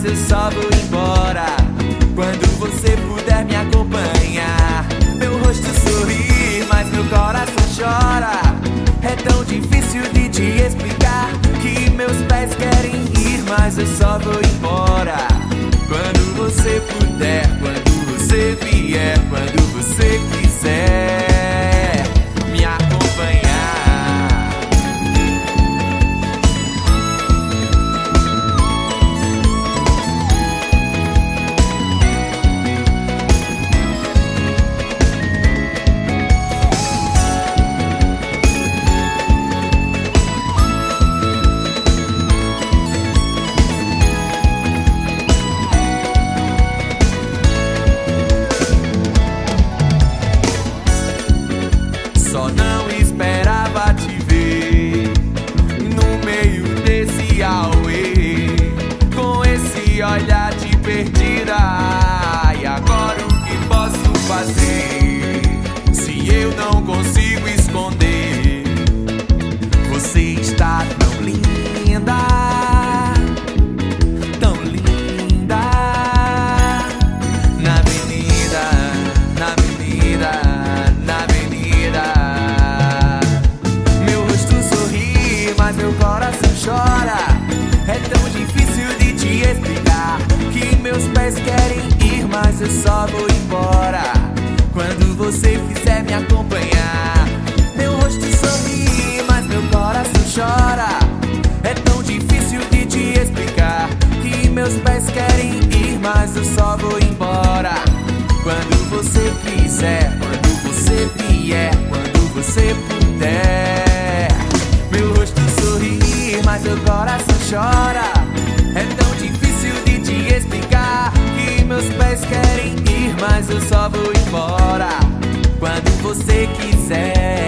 mas eu só vou embora quando você puder me acompanhar. Meu rosto sorri, mas meu coração chora. É tão difícil de te explicar que meus pés querem ir, mas eu só vou embora quando você puder, quando você vier, quando você quiser me acompanhar. Só não esperava te ver no meio desse auê, com esse olhar de perdida. E agora o que posso fazer se eu não consigo esconder? Você está tão linda, tão linda, na avenida, na avenida, na avenida. Meu rosto sorri, mas meu coração chora. É tão difícil de te explicar que meus pés querem ir, mas eu só vou embora quando você quiser me acompanhar. Meu rosto sorri, mas meu coração chora. É tão difícil de te explicar que meus pés querem ir, mas eu só vou embora quando você quiser, quando você vier, quando você puder. Meu rosto sorri, mas meu coração chora. É tão difícil de te explicar que meus pés querem ir, mas eu só vou embora quando você quiser.